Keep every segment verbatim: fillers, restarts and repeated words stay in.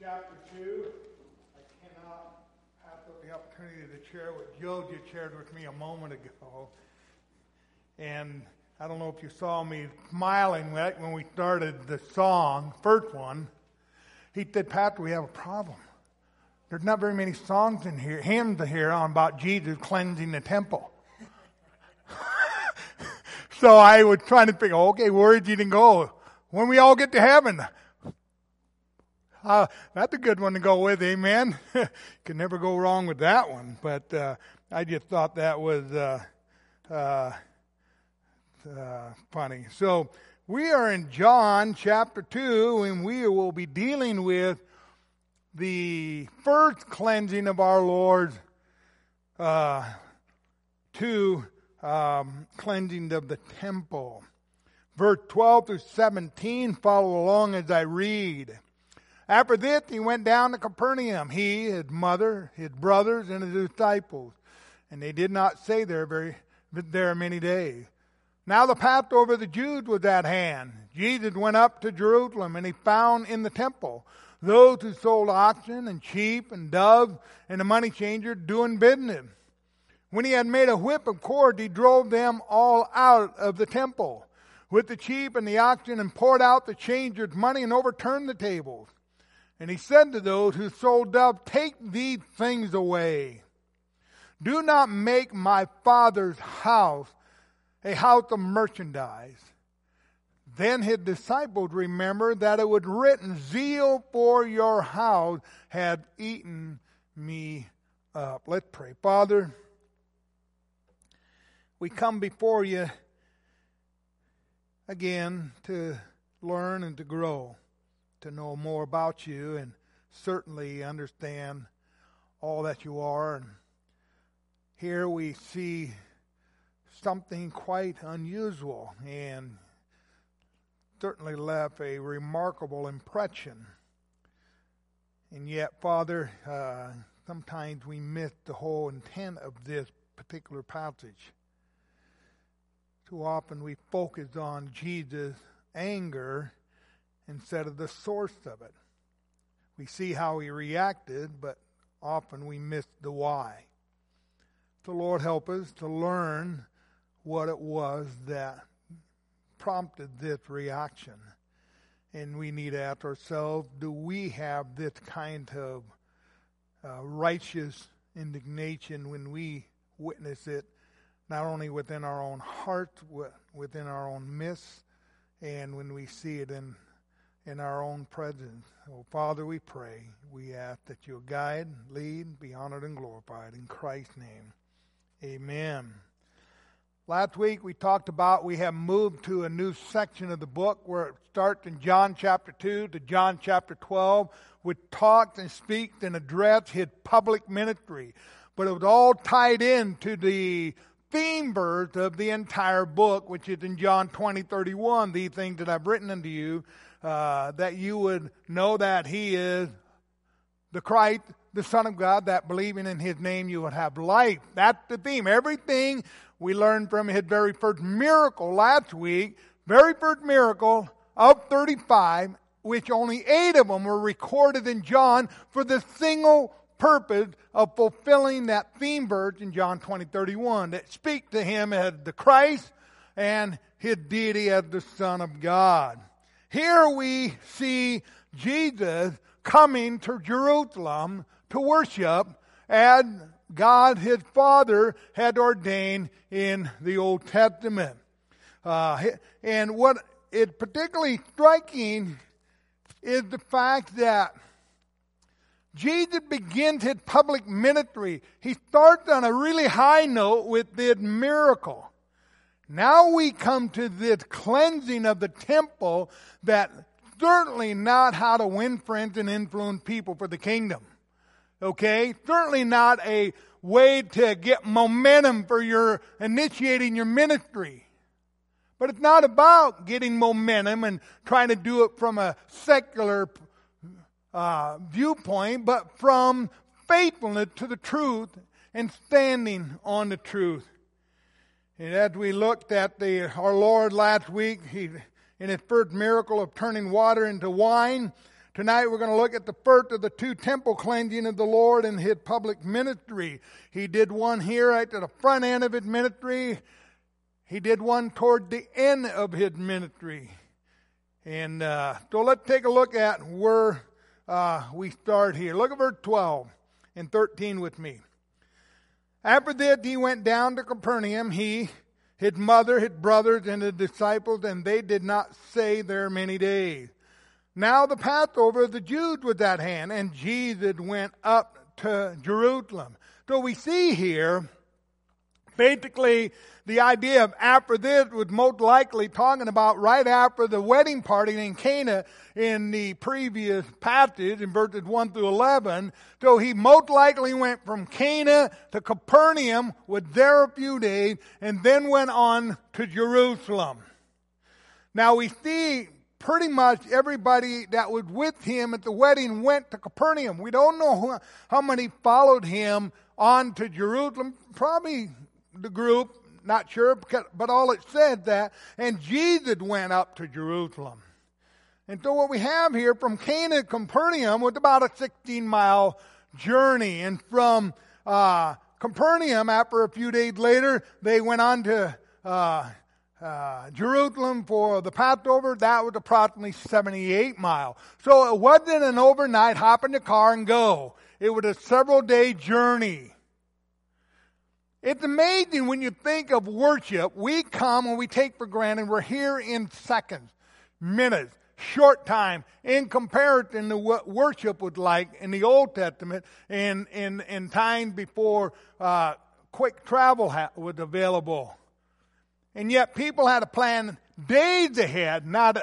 chapter two. I cannot pass up the opportunity to share what Joe just shared with me a moment ago. And I don't know if you saw me smiling when we started the song, first one. He said, Pastor, we have a problem. There's not very many songs in here, hymns in here on about Jesus cleansing the temple. So I was trying to figure, okay, where did you go? When we all get to heaven. Uh, that's a good one to go with, amen. Can never go wrong with that one. But uh, I just thought that was uh, uh, uh, funny. So we are in John chapter two, and we will be dealing with the first cleansing of our Lord uh, to um, cleansing of the temple. Verse twelve through seventeen, follow along as I read. After this, he went down to Capernaum, he, his mother, his brothers, and his disciples. And they did not stay there very there many days. Now the Passover of the Jews was at hand. Jesus went up to Jerusalem, and he found in the temple those who sold oxen and sheep and doves and the money changers doing business. When he had made a whip of cords, he drove them all out of the temple with the sheep and the oxen, and poured out the changers' money and overturned the tables. And he said to those who sold doves, take these things away. Do not make my Father's house a house of merchandise. Then his disciples remembered that it was written, zeal for your house had eaten me up. Let's pray. Father, we come before you again to learn and to grow, to know more about you, and certainly understand all that you are. And here we see something quite unusual and certainly left a remarkable impression. And yet, Father, uh, sometimes we miss the whole intent of this particular passage. Too often we focus on Jesus' anger instead of the source of it. We see how he reacted, but often we miss the why. So Lord, help us to learn what it was that prompted this reaction. And we need to ask ourselves, do we have this kind of uh, righteous indignation when we witness it, not only within our own heart, within our own midst, and when we see it in in our own presence. Oh, Father, we pray, we ask that you'll guide, lead, be honored and glorified. In Christ's name, amen. Last week we talked about we have moved to a new section of the book where it starts in John chapter two to John chapter twelve, which talks and speaks and addressed his public ministry. But it was all tied into the theme verse of the entire book, which is in John twenty thirty-one, these things that I've written unto you, uh, that you would know that he is the Christ, the Son of God, that believing in his name you would have life. That's the theme. Everything we learned from his very first miracle last week, very first miracle of thirty-five, which only eight of them were recorded in John for the single purpose of fulfilling that theme verse in John twenty thirty-one that speak to him as the Christ and his deity as the Son of God. Here we see Jesus coming to Jerusalem to worship as God his Father had ordained in the Old Testament. Uh, and what is particularly striking is the fact that Jesus begins his public ministry. He starts on a really high note with this miracle. Now we come to this cleansing of the temple that certainly not how to win friends and influence people for the kingdom. Okay? Certainly not a way to get momentum for your initiating your ministry. But it's not about getting momentum and trying to do it from a secular Uh, viewpoint, but from faithfulness to the truth and standing on the truth. And as we looked at the our Lord last week, he in his first miracle of turning water into wine, Tonight we're going to look at the first of the two temple cleansing of the Lord in His public ministry. He did one here right at the front end of His ministry. He did one toward the end of His ministry. And uh, so let's take a look at where uh, we start here. Look at verse twelve and thirteen with me. After this he went down to Capernaum, he, his mother, his brothers, and his disciples, and they did not stay there many days. Now the Passover of the Jews was at hand, and Jesus went up to Jerusalem. So we see here, basically, the idea of after this was most likely talking about right after the wedding party in Cana in the previous passage in verses one through eleven. So he most likely went from Cana to Capernaum, was there a few days, and then went on to Jerusalem. Now we see pretty much everybody that was with him at the wedding went to Capernaum. We don't know who, how many followed him on to Jerusalem. Probably the group, not sure, but all it said that, and Jesus went up to Jerusalem. And so what we have here from Cana to Capernaum was about a sixteen mile journey. And from uh, Capernaum, after a few days later, they went on to uh, uh, Jerusalem for the Passover. That was approximately seventy-eight miles. So it wasn't an overnight hop in the car and go. It was a several day journey. It's amazing when you think of worship. We come and we take for granted we're here in seconds, minutes, short time in comparison to what worship was like in the Old Testament and in, in times before uh, quick travel ha- was available. And yet people had to plan days ahead, not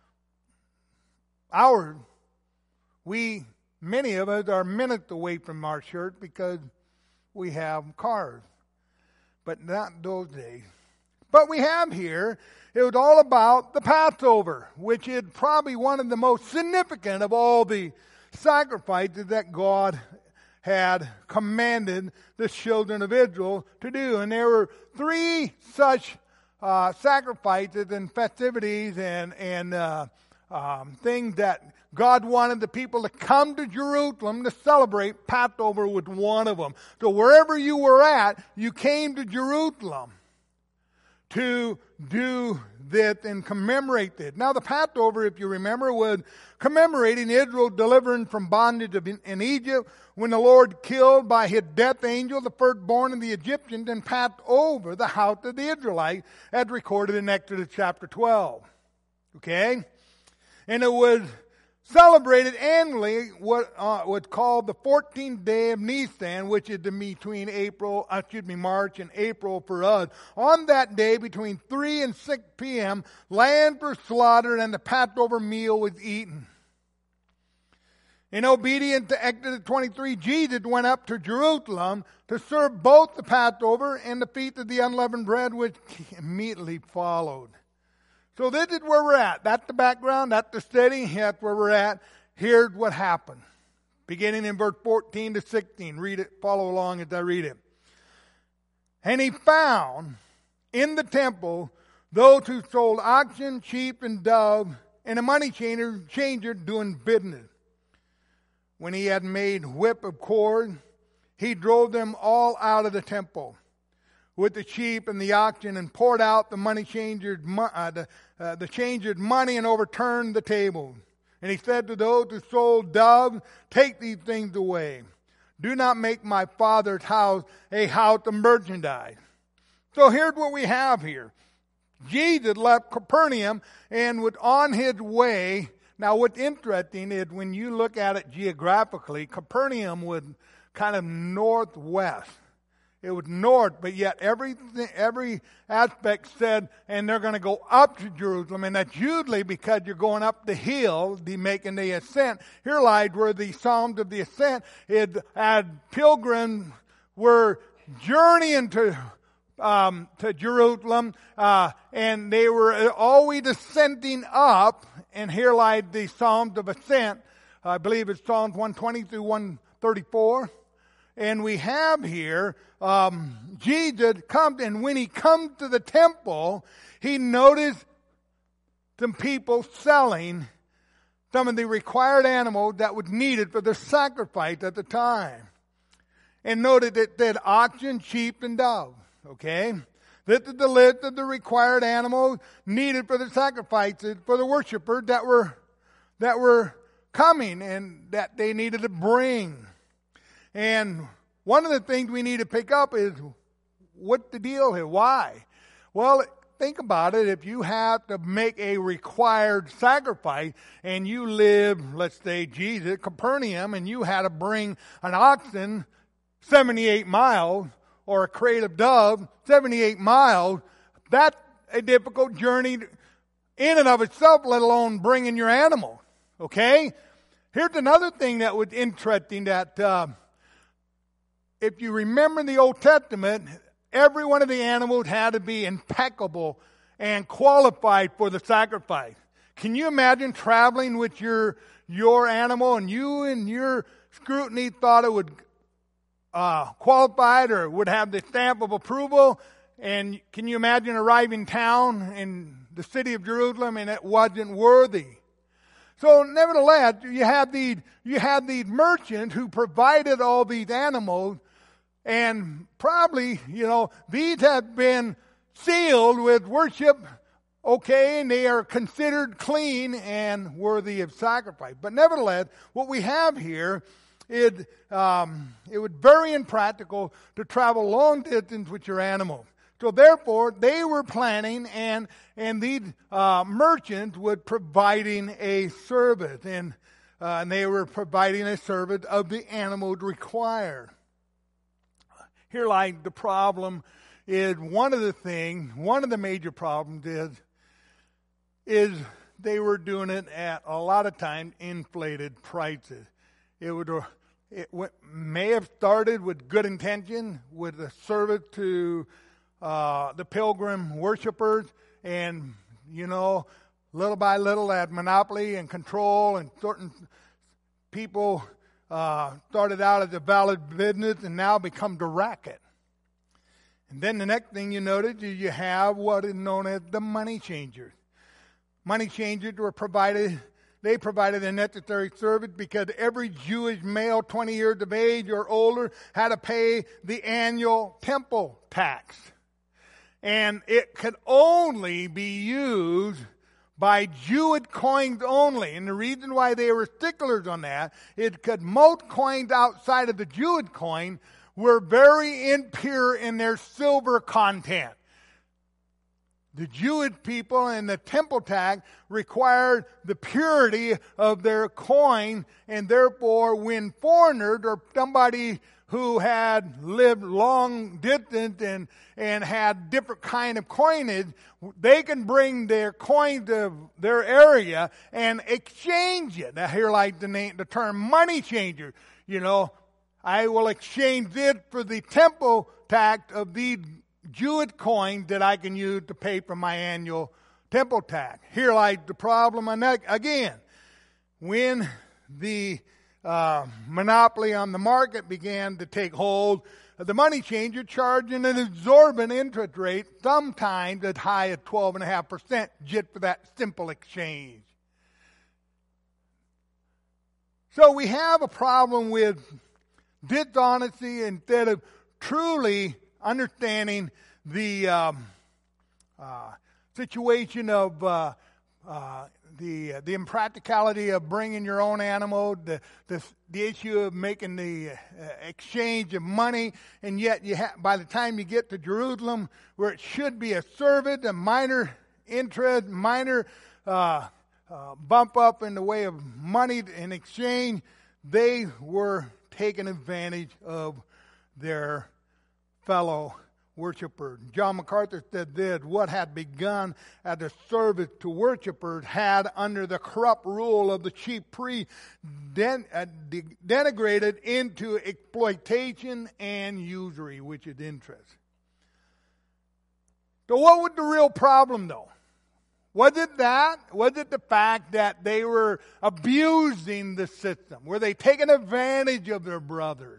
hours. We, many of us, are minutes away from our church because we have cars. But not those days. But we have here, it was all about the Passover, which is probably one of the most significant of all the sacrifices that God had commanded the children of Israel to do. And there were three such uh, sacrifices and festivities and, and uh, um, things that God wanted the people to come to Jerusalem to celebrate. Passover was one of them. So wherever you were at, you came to Jerusalem to do this and commemorate this. Now the Passover, if you remember, was commemorating Israel delivering from bondage in Egypt when the Lord killed by his death angel the firstborn of the Egyptians and passed over the house of the Israelites as recorded in Exodus chapter twelve. Okay? And it was celebrated annually what uh, was called the fourteenth day of Nisan, which is between April, uh, excuse me, March and April for us. On that day, between three and six p.m., lambs were slaughtered and the Passover meal was eaten. In obedience to Exodus twenty-three, Jesus went up to Jerusalem to serve both the Passover and the feast of the unleavened bread, which immediately followed. So this is where we're at. That's the background. That's the setting. That's where we're at. Here's what happened. Beginning in verse fourteen to sixteen. Read it. Follow along as I read it. And he found in the temple those who sold oxen, sheep, and doves, and a money changer, changer doing business. When he had made whip of cord, he drove them all out of the temple with the sheep and the oxen, and poured out the money changers, uh, the, uh, the changers' money, and overturned the table. And he said to those who sold doves, "Take these things away. Do not make my Father's house a house of merchandise." So here's what we have here. Jesus left Capernaum and was on his way. Now what's interesting is when you look at it geographically, Capernaum was kind of northwest. It was north, but yet every every aspect said, and they're going to go up to Jerusalem, and that's usually because you're going up the hill, the making the ascent. Here lies where the Psalms of the Ascent, it had pilgrims were journeying to um, to Jerusalem, uh, and they were always ascending up. And here lies the Psalms of Ascent. I believe it's Psalms one twenty through one thirty-four. And we have here, um, Jesus comes, and when he comes to the temple, he noticed some people selling some of the required animals that was needed for the sacrifice at the time. And noted that they had oxen, sheep, and doves. Okay? This is the list of the required animals needed for the sacrifices for the worshipers that were that were coming and that they needed to bring. And one of the things we need to pick up is, what's the deal here? Why? Well, think about it. If you have to make a required sacrifice and you live, let's say, Jesus, Capernaum, and you had to bring an oxen seventy-eight miles or a crate of doves seventy-eight miles, that's a difficult journey in and of itself, let alone bringing your animal. Okay? Here's another thing that was interesting that uh, if you remember in the Old Testament, every one of the animals had to be impeccable and qualified for the sacrifice. Can you imagine traveling with your your animal and you and your scrutiny thought it would uh, qualified or would have the stamp of approval? And can you imagine arriving in town in the city of Jerusalem and it wasn't worthy? So nevertheless, you had these you had these merchants who provided all these animals. And probably, you know, these have been sealed with worship, okay, and they are considered clean and worthy of sacrifice. But nevertheless, what we have here is um, it was very impractical to travel long distance with your animals. So therefore, they were planning, and and these uh, merchants were providing a service, and uh, and they were providing a service of the animals required. Here, like the problem is one of the things, one of the major problems is, is they were doing it at a lot of times inflated prices. It would, it may have started with good intention, with a service to uh, the pilgrim worshipers, and you know, little by little, that monopoly and control, and certain people Uh, started out as a valid business and now become the racket. And then the next thing you notice is you have what is known as the money changers. Money changers were provided, they provided a necessary service because every Jewish male twenty years of age or older had to pay the annual temple tax. And it could only be used by Jewish coins only. And the reason why they were sticklers on that is because most coins outside of the Jewish coin were very impure in their silver content. The Jewish people and the temple tax required the purity of their coin, and therefore when foreigners or somebody who had lived long distance and, and had different kind of coinage, they can bring their coin to their area and exchange it. Now here like the name, the term money changer. You know, I will exchange this for the temple tax of these Jewish coins that I can use to pay for my annual temple tax. Here lies the problem again. When the Uh, monopoly on the market began to take hold, the money changer charging an exorbitant interest rate, sometimes as high as twelve point five percent, just for that simple exchange. So we have a problem with dishonesty instead of truly understanding the um, uh, situation of uh, uh, the uh, the impracticality of bringing your own animal, the the, the issue of making the uh, exchange of money, and yet you ha- by the time you get to Jerusalem, where it should be a service, a minor interest, minor uh, uh, bump up in the way of money in exchange, they were taking advantage of their fellow worshippers. John MacArthur said this: what had begun as a service to worshippers had, under the corrupt rule of the chief priest, den- uh, de- denigrated into exploitation and usury, which is interest. So what was the real problem, though? Was it that? Was it the fact that they were abusing the system? Were they taking advantage of their brothers?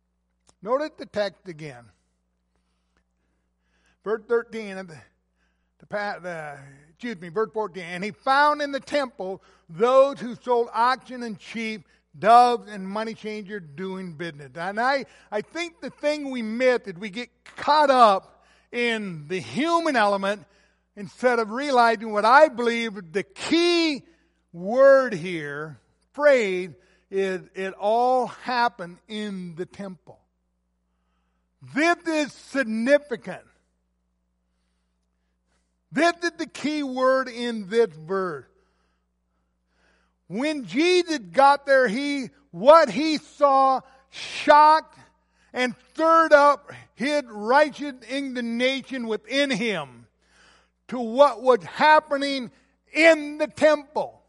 Notice the text again. Verse thirteen, The, uh, excuse me, verse fourteen. And he found in the temple those who sold oxen and sheep, doves and money changers doing business. And I, I think the thing we miss is we get caught up in the human element instead of realizing what I believe the key word here, phrase, is it all happened in the temple. This is significant. This is the key word in this verse. When Jesus got there, he what he saw shocked and stirred up his righteous indignation within him to what was happening in the temple.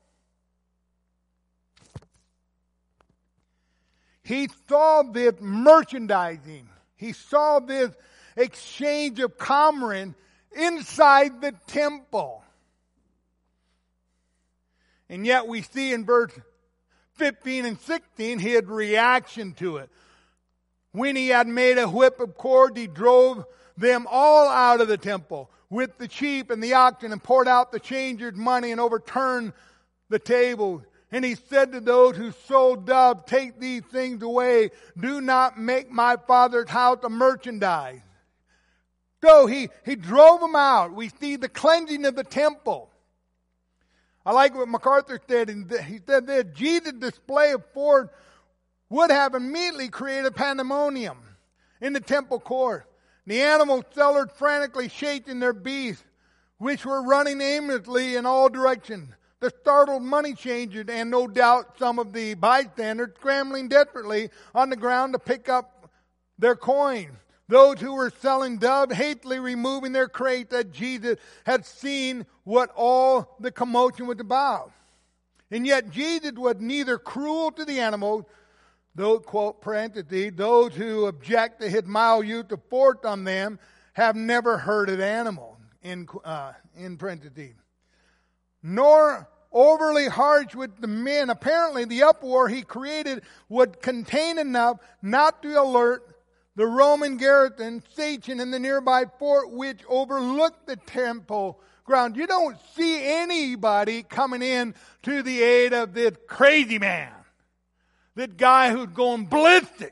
He saw this merchandising. He saw this exchange of commerce inside the temple. And yet we see in verse fifteen and sixteen his reaction to it. When he had made a whip of cords, he drove them all out of the temple with the sheep and the oxen and poured out the changers' money and overturned the table. And he said to those who sold doves, take these things away. Do not make my Father's house a merchandise. So he, he drove them out. We see the cleansing of the temple. I like what MacArthur said. He said that Jesus' display of force would have immediately created pandemonium in the temple court. The animal sellers frantically shaking their beasts, which were running aimlessly in all directions. The startled money changers and no doubt some of the bystanders scrambling desperately on the ground to pick up their coin. Those who were selling doves hastily removing their crates as Jesus had seen what all the commotion was about. And yet Jesus was neither cruel to the animals, those, quote, parentheses, those who object to his mild use of force on them have never hurted animals, in, uh, in parentheses. Nor overly harsh with the men. Apparently the uproar he created would contain enough not to alert the Roman garrison stationed in the nearby fort which overlooked the temple ground. You don't see anybody coming in to the aid of this crazy man. That guy who's going ballistic.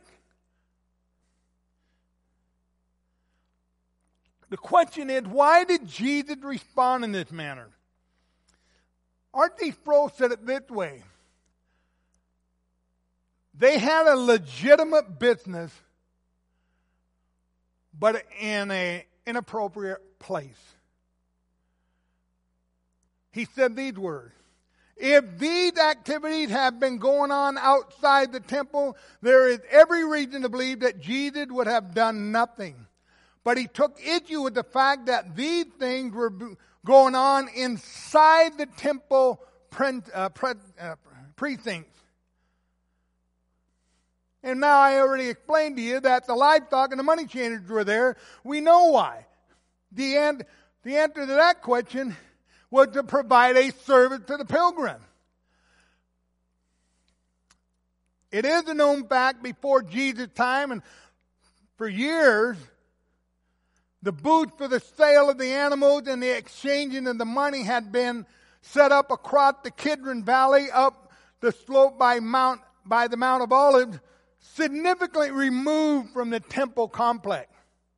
The question is, why did Jesus respond in this manner? R T Sproul said it this way. They had a legitimate business, but in an inappropriate place. He said these words. If these activities have been going on outside the temple, there is every reason to believe that Jesus would have done nothing. But he took issue with the fact that these things were going on inside the temple pre- uh, pre- uh, precincts. And now I already explained to you that the livestock and the money changers were there. We know why. The, end, the answer to that question was to provide a service to the pilgrim. It is a known fact before Jesus' time, and for years, the booths for the sale of the animals and the exchanging of the money had been set up across the Kidron Valley, up the slope by Mount by the Mount of Olives, significantly removed from the temple complex.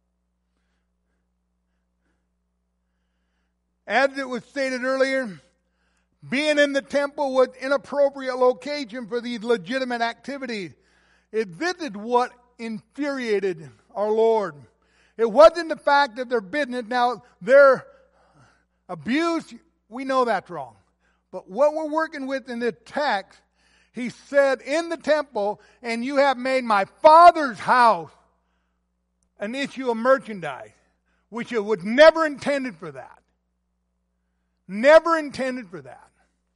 As it was stated earlier, being in the temple was inappropriate location for these legitimate activities. It, this is what infuriated our Lord. It wasn't the fact of their business. Now, their abuse, we know that's wrong. But what we're working with in this text, he said in the temple, and you have made my Father's house an issue of merchandise, which it was never intended for that. Never intended for that.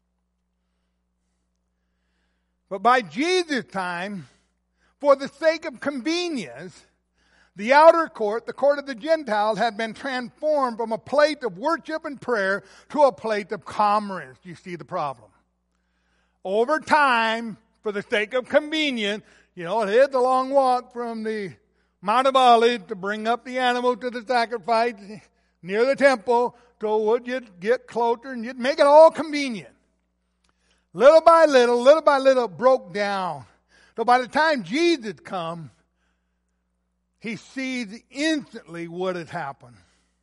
But by Jesus' time, for the sake of convenience, the outer court, the court of the Gentiles, had been transformed from a place of worship and prayer to a place of commerce. You see the problem. Over time, for the sake of convenience, you know, it is a long walk from the Mount of Olives to bring up the animal to the sacrifice. near the temple, so would you get closer and you'd make it all convenient. Little by little, little by little, it broke down. So by the time Jesus come, he sees instantly what had happened,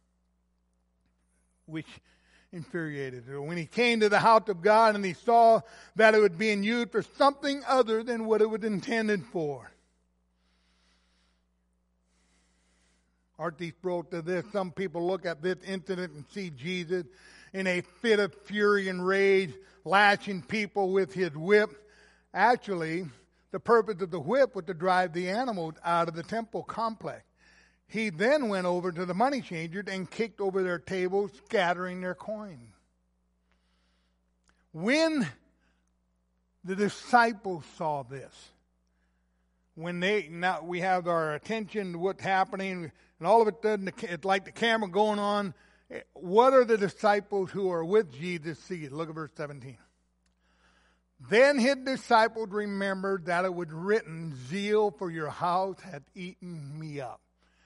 which infuriated her. When he came to the house of God and he saw that it was being used for something other than what it was intended for. Aren't these brought to this? Some people look at this incident and see Jesus in a fit of fury and rage, lashing people with his whip. Actually, the purpose of the whip was to drive the animals out of the temple complex. He then went over to the money changers and kicked over their tables, scattering their coins. When the disciples saw this, when they now we have our attention to what's happening, and all of a sudden it's like the camera going on. What are the disciples who are with Jesus see? Look at verse seventeen. Then his disciples remembered that it was written, "Zeal for your house hath eaten me up."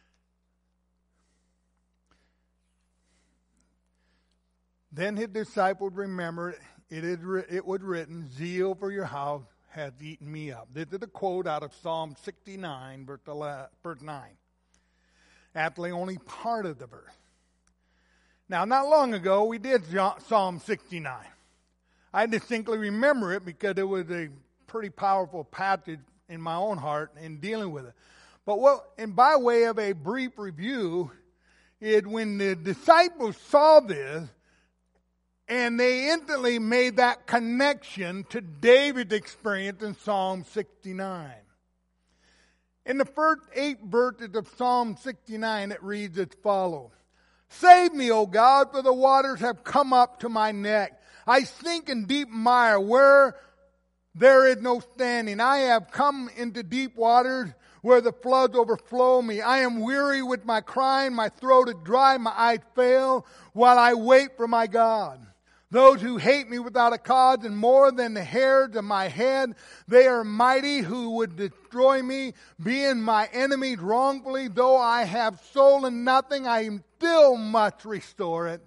Then his disciples remembered it, is, it was written, "Zeal for your house hath eaten me up." This is a quote out of Psalm sixty-nine, verse nine. Actually, only part of the verse. Now, not long ago, we did Psalm sixty-nine. I distinctly remember it because it was a pretty powerful passage in my own heart in dealing with it. But what, and by way of a brief review, it when the disciples saw this, and they instantly made that connection to David's experience in Psalm sixty-nine. In the first eight verses of Psalm sixty-nine, it reads as follows. "Save me, O God, for the waters have come up to my neck. I sink in deep mire where there is no standing. I have come into deep waters where the floods overflow me. I am weary with my crying. My throat is dry. My eyes fail while I wait for my God. Those who hate me without a cause and more than the hairs of my head, they are mighty who would destroy me, being my enemies wrongfully. Though I have stolen nothing, I still must restore it.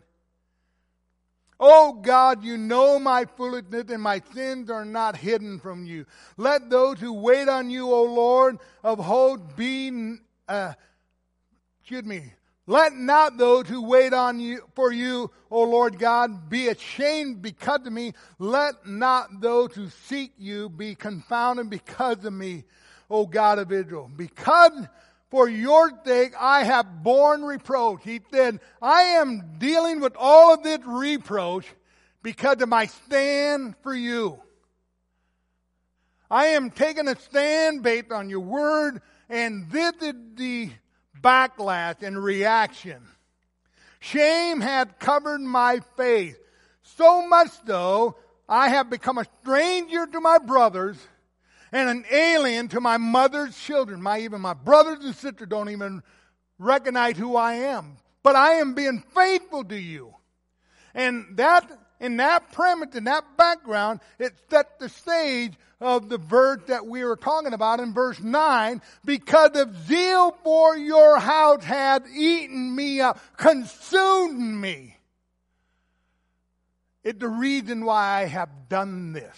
O God, you know my foolishness, and my sins are not hidden from you. Let those who wait on you, O Lord, of hosts be, uh, excuse me, let not those who wait on you for you, O Lord God, be ashamed because of me. Let not those who seek you be confounded because of me, O God of Israel. Because for your sake I have borne reproach. He said, I am dealing with all of this reproach because of my stand for you. I am taking a stand based on your word, and this is the backlash and reaction. Shame had covered my face, so much so I have become a stranger to my brothers and an alien to my mother's children. My even my brothers and sisters don't even recognize who I am. But I am being faithful to you. And that in that premise, in that background, it set the stage of the verse that we were talking about in verse nine. Because of zeal for your house had eaten me up, consumed me. It's the reason why I have done this.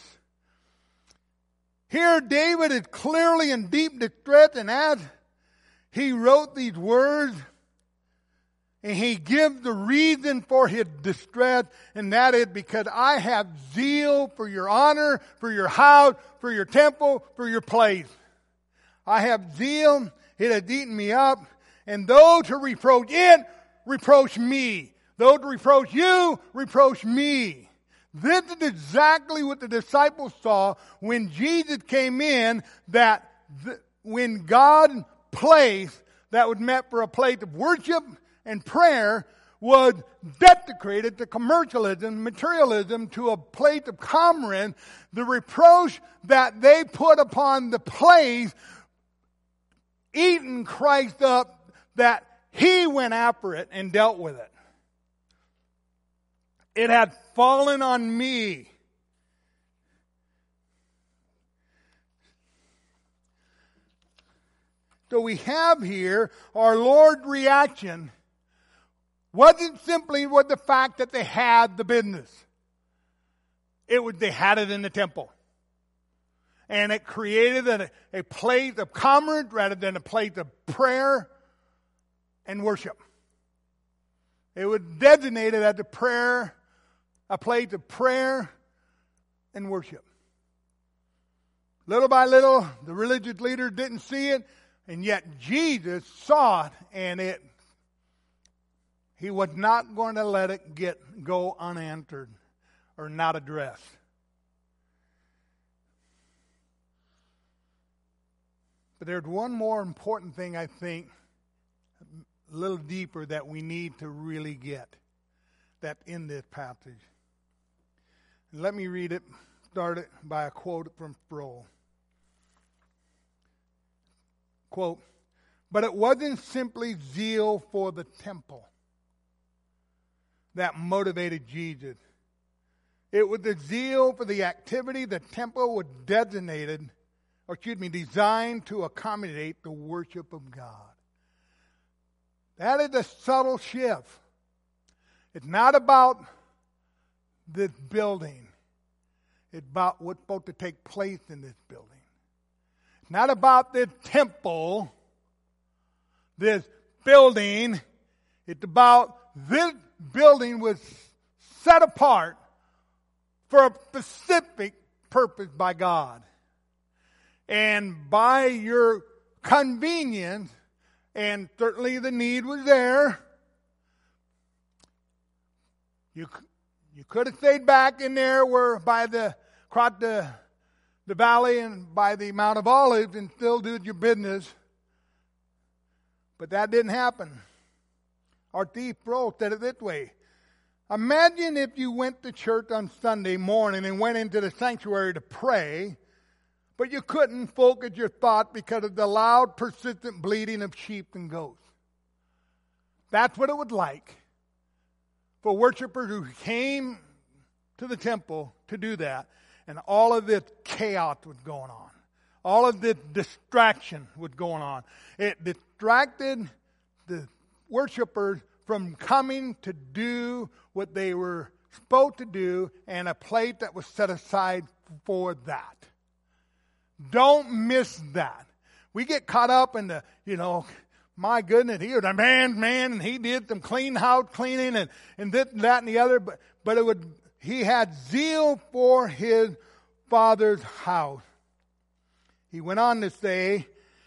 Here David is clearly in deep distress, and as he wrote these words, and he gives the reason for his distress, and that is because I have zeal for your honor, for your house, for your temple, for your place. I have zeal, it has eaten me up, and those who reproach it, reproach me. Those who reproach you, reproach me. This is exactly what the disciples saw when Jesus came in, that th- when God placed that was meant for a place of worship and prayer was desecrated to commercialism, materialism, to a place of commerce. The reproach that they put upon the place, eating Christ up, that he went after it and dealt with it. It had fallen on me. So we have here our Lord's reaction wasn't simply with the fact that they had the business. It was they had it in the temple. And it created a, a place of commerce rather than a place of prayer and worship. It was designated as a prayer, a place of prayer and worship. Little by little, the religious leaders didn't see it, and yet Jesus saw it, and it he was not going to let it get go unanswered or not addressed. But there's one more important thing, I think, a little deeper that we need to really get that's in this passage. Let me read it, start it by a quote from Sproul. Quote, "But it wasn't simply zeal for the temple that motivated Jesus. It was the zeal for the activity the temple was designated or excuse me, designed to accommodate the worship of God." That is a subtle shift. It's not about this building. It's about what's supposed to take place in this building. It's not about this temple, this building. It's about this building was set apart for a specific purpose by God. And by your convenience, and certainly the need was there, you you could have stayed back in there where by the across the the valley and by the Mount of Olives and still did your business. But that didn't happen. R T Sproul said it this way: imagine if you went to church on Sunday morning and went into the sanctuary to pray, but you couldn't focus your thought because of the loud, persistent bleating of sheep and goats. That's what it was like for worshipers who came to the temple to do that. And all of this chaos was going on. All of this distraction was going on. It distracted the worshipers from coming to do what they were supposed to do and a place that was set aside for that. Don't miss that. We get caught up in the, you know, my goodness, he was a man's man and he did some clean house cleaning and, and this and that and the other, but, but it would, he had zeal for his Father's house. He went on to say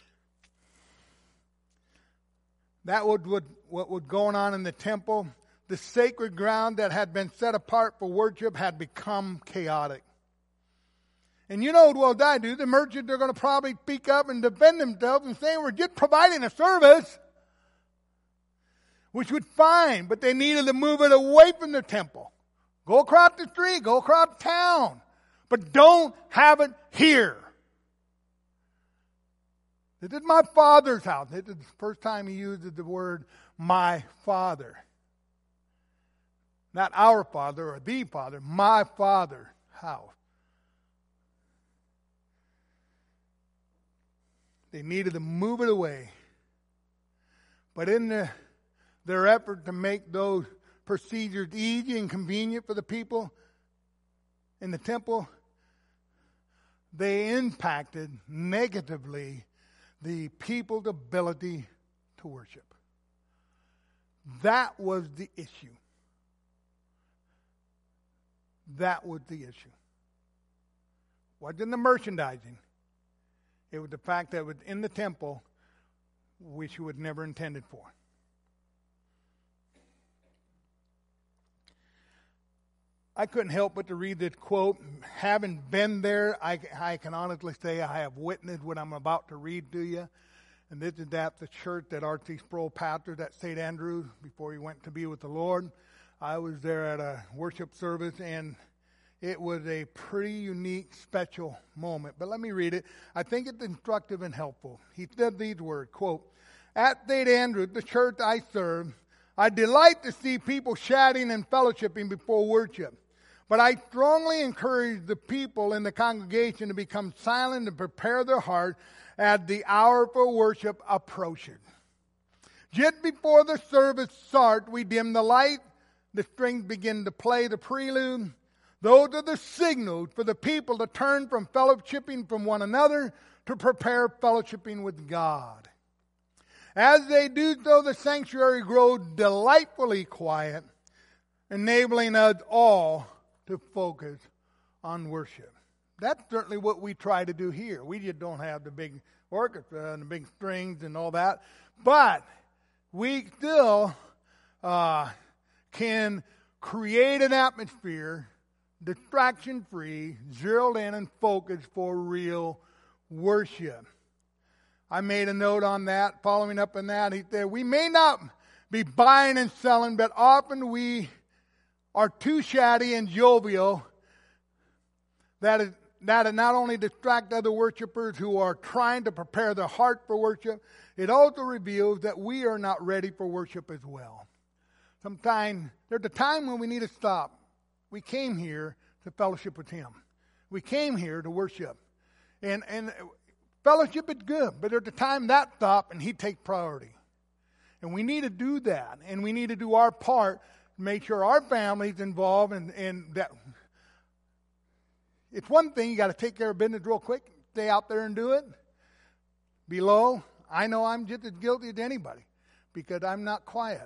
that was what, what was going on in the temple. The sacred ground that had been set apart for worship had become chaotic. And you know what I do? The merchants are going to probably speak up and defend themselves and say, we're just providing a service, which was fine, but they needed to move it away from the temple. Go across the street, go across town, but don't have it here. This is my Father's house. This is the first time he uses the word my Father. Not our Father or the Father, my Father's house. They needed to move it away. But in the, their effort to make those procedures easy and convenient for the people in the temple, they impacted negatively the people's ability to worship. That was the issue. That was the issue. Wasn't the merchandising. It was the fact that it was in the temple, which you was never intended for. I couldn't help but to read this quote. Having been there, I, I can honestly say I have witnessed what I'm about to read to you. And this is at the church that R T Sproul pastored at Saint Andrews before he went to be with the Lord. I was there at a worship service, and it was a pretty unique, special moment. But let me read it. I think it's instructive and helpful. He said these words, quote, "At Saint Andrews, the church I serve, I delight to see people chatting and fellowshipping before worship. But I strongly encourage the people in the congregation to become silent and prepare their heart as the hour for worship approaches. Just before the service starts, we dim the light. The strings begin to play the prelude. Those are the signals for the people to turn from fellowshipping from one another to prepare fellowshipping with God. As they do so, the sanctuary grows delightfully quiet, enabling us all to focus on worship. That's certainly what we try to do here. We just don't have the big orchestra and the big strings and all that. But we still uh, can create an atmosphere, distraction-free, zeroed in and focused for real worship. I made a note on that, following up on that. He said, we may not be buying and selling, but often we are too chatty and jovial that it, that it not only distract other worshipers who are trying to prepare their heart for worship, it also reveals that we are not ready for worship as well. Sometimes there's a time when we need to stop. We came here to fellowship with Him. We came here to worship. And and fellowship is good, but there's a time that stops and He takes priority. And we need to do that. And we need to do our part to make sure our family's involved and, and that. It's one thing, you got to take care of business real quick, stay out there and do it. Below, I know I'm just as guilty as anybody because I'm not quiet.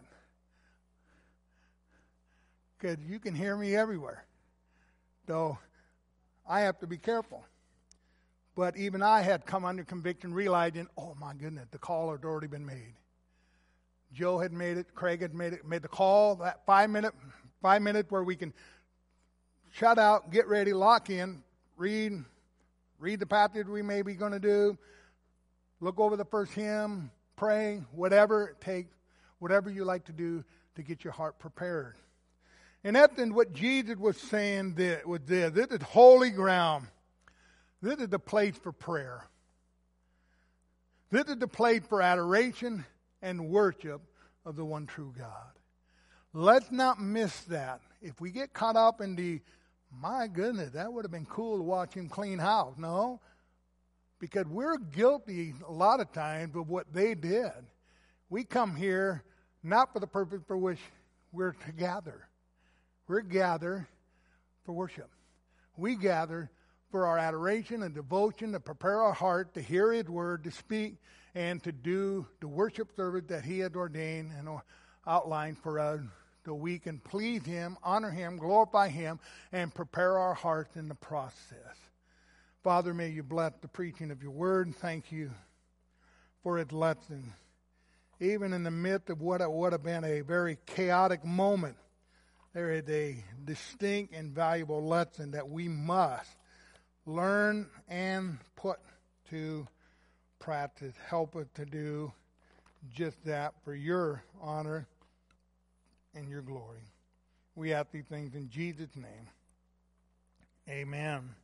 Because you can hear me everywhere. So I have to be careful. But even I had come under conviction realizing, oh my goodness, the call had already been made. Joe had made it, Craig had made it, made the call, that five minute, five minutes where we can shut out, get ready, lock in, read, read the passage we may be going to do, look over the first hymn, pray, whatever it takes, whatever you like to do to get your heart prepared. In essence, what Jesus was saying was this: this is holy ground. This is the place for prayer. This is the place for adoration and worship of the one true God. Let's not miss that. If we get caught up in the, my goodness, that would have been cool to watch him clean house. No, because we're guilty a lot of times of what they did. We come here not for the purpose for which we're to gather. We're gathered for worship. We gather for our adoration and devotion, to prepare our heart to hear His word, to speak, and to do the worship service that He had ordained and outlined for us, so we can please Him, honor Him, glorify Him, and prepare our hearts in the process. Father, may you bless the preaching of your word. Thank you for its lesson. Even in the midst of what would have been a very chaotic moment, there is a distinct and valuable lesson that we must learn and put to practice. Help us to do just that for your honor and your glory. We ask these things in Jesus' name. Amen.